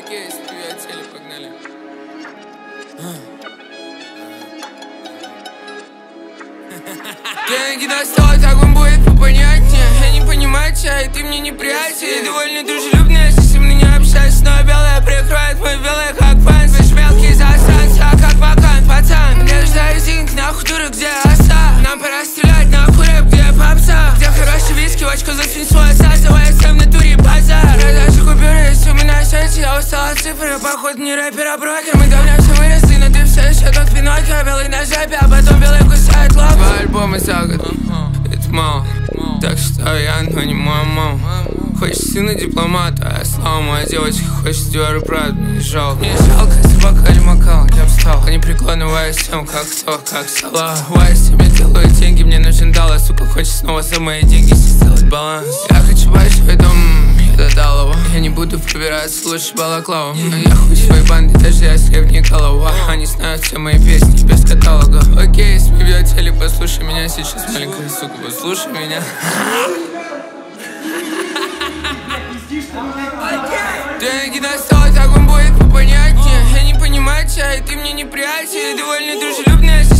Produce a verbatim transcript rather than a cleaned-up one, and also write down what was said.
Окей, приятели, погнали. Деньги достал, так он будет попонятнее. Я не понимаю тебя, и ты мне не приятель. Довольно дружелюбная, если со мной не общаешься. Но белая прикроет мой белый, как панц. Ваш мелкий засранец, я как вакант, пацан. Мне нужна резинка, нахуй дура, где оса. Нам пора стрелять, нахуй рэп, где попса. Где хороший виски, в очко засунь свой отсасывая сам на туре базар. Раздача купюры, если у меня счастье, я устал от цифры. Походу не рэпер, а брокер. Мы давно все выросли, но ты все еще тот Пиноккио. Белый на жопе, а потом белый кусает лоб. Два альбома за год, это мало. Так что я, но не моя мама. Хочешь сына дипломата, а я слава, моя девочка хочет Диор и Прад, мне жалко. Мне жалко собака или макал, я встал. Они преклонны всем, как кто, как Салах. Я себе делаю деньги, мне нужен доллар. Сука хочет снова за мои деньги сделать баланс. Я хочу большой дом, я додал его. Я не буду пробираться, лучше балаклава. Но я хуй своей банды, даже если в Николова. Они знают все мои песни без каталога. Окей, если бьет теле, послушай меня сейчас, маленькая сука, послушай меня. Деньги достал, так он будет попонятнее. Я не понимаю тебя, и ты мне не приятель. Довольно дружелюбная.